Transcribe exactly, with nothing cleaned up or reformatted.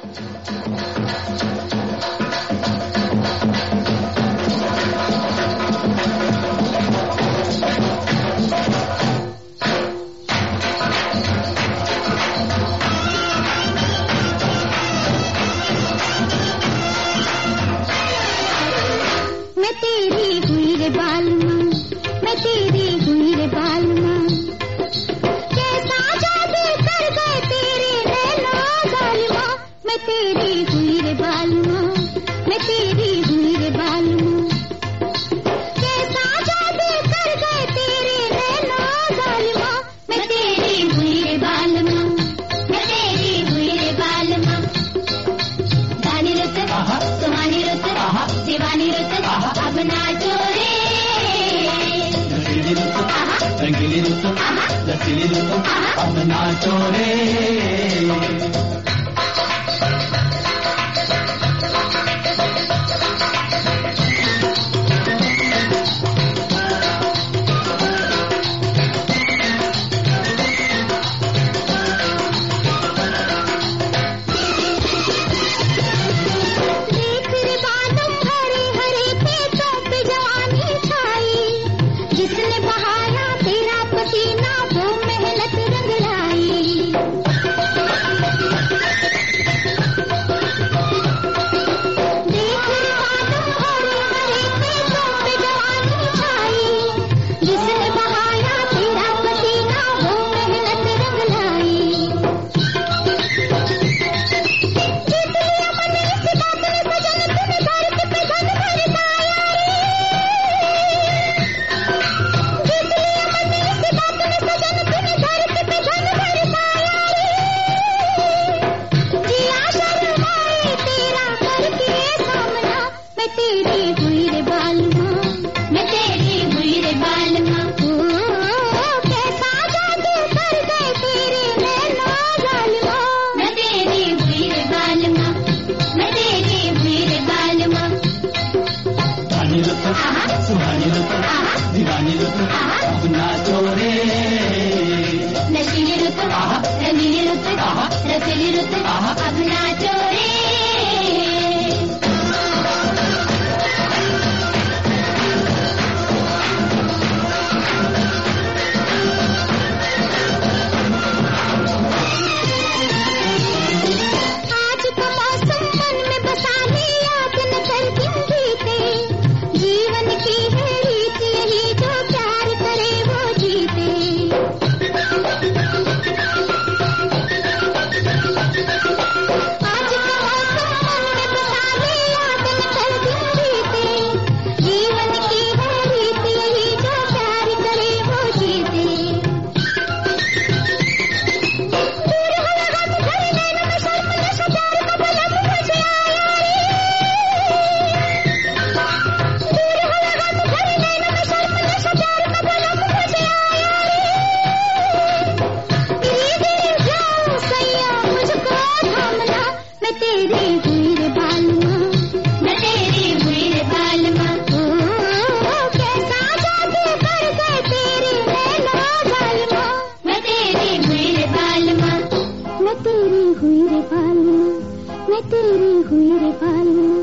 मैं तेरी हुई रे बालमा, मैं तेरी हुई रे बालमा, कैसा जादू कर गए तेरे नैना जालिमा। मैं तेरी हुई रे बालमा, मैं तेरी हुई रे बालमा, कैसा जादू कर गए तेरे नैना जालिमा। मैं तेरी हुई रे बालमा, मैं तेरी हुई रे बालमा, दानी रुत सुहानी रुत दीवानी रुत अब नाचो रे। रंगीली रुत रंगीली रुत रसीली रुत अब नाचो रे। सुहानी रुत दीवानी रुत अब नाचो रे। नशीली रुत रंगीली रुत रसीली रुत अब नाचो रे। आज का मौसम मन में बसा लिया दिन कर दिन बीते, जीवन की है रीत यही जो प्यार करे वो जीते। आज का मौसम मन में बसा लिया दिन कर दिन बीते, जीवन की है रीत यही जो प्यार करे वो जीते। दूर हो लगा घर नैनों में शर्म नशा प्यार का बलम मुझे आया रे। दूर हो लगा घर नैनों में शर्म नशा प्यार का बलम मुझे आया रे। धीरे धीरे जाऊं सैया मुझको थामना, मैं तेरी हुई रे बालमा, मैं तेरी हुई रे बालमा। ओ कैसा जादू कर गए तेरे नैना जालिमा। मैं तेरी हुई रे बालमा, मैं तेरी हुई रे बालमा, मैं तेरी हुई रे बालमा।